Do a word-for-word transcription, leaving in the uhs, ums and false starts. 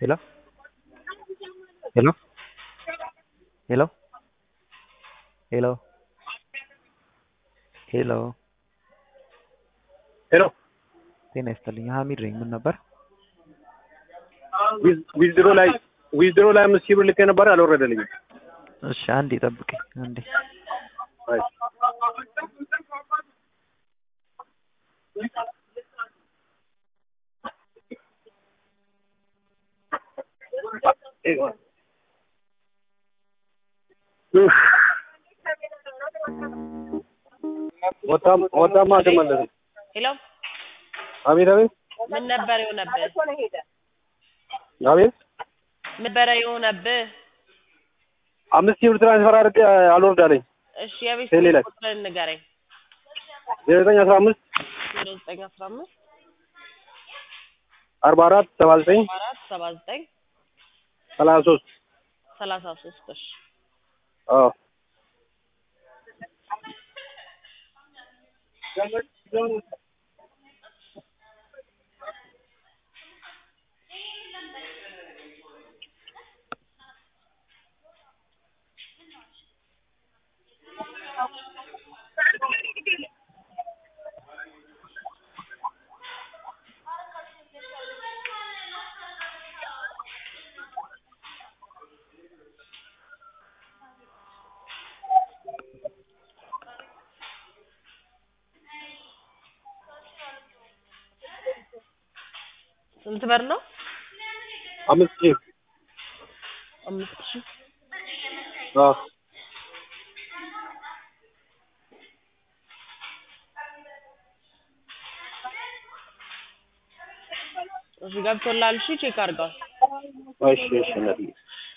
Hello? Hello? Hello? Hello? Hello? ሄሎ ጤና ይስጥልኝ ሀሚድ ነኝ ምን ነበር ዊዝድሮ ላይ ዊዝድሮ ላይ አምስት ሺህ ብር ልኬ ነበር አልወረደልኝም እሺ አንዴ ጠብቀኝ አንዴ አይ ወጣም ወጣም አደመለለ ሄሎ አቤት አቤት ምን ነበር የሆነብህ አቤት ምን ነበር የሆነብህ አምስት ሺህ ብር ትራንስፈር አድርጌ አልወርዳለኝ እሺ የቤት ቁጥር ንገረኝ ዘጠኝ አስራ አምስት ዘጠኝ አስራ አምስት አርባ አራት ሰባ ዘጠኝ አርባ አራት ሰባ ዘጠኝ ሰላሳ ሶስት ሰላሳ ሶስት እሺ አዎ ስንት ብር ነው አምስት ሺህ አምስት ሺህ አዎ እሺ ገብቶላል እሺ ቼክ አድርገው እሺ እሺ ነብይ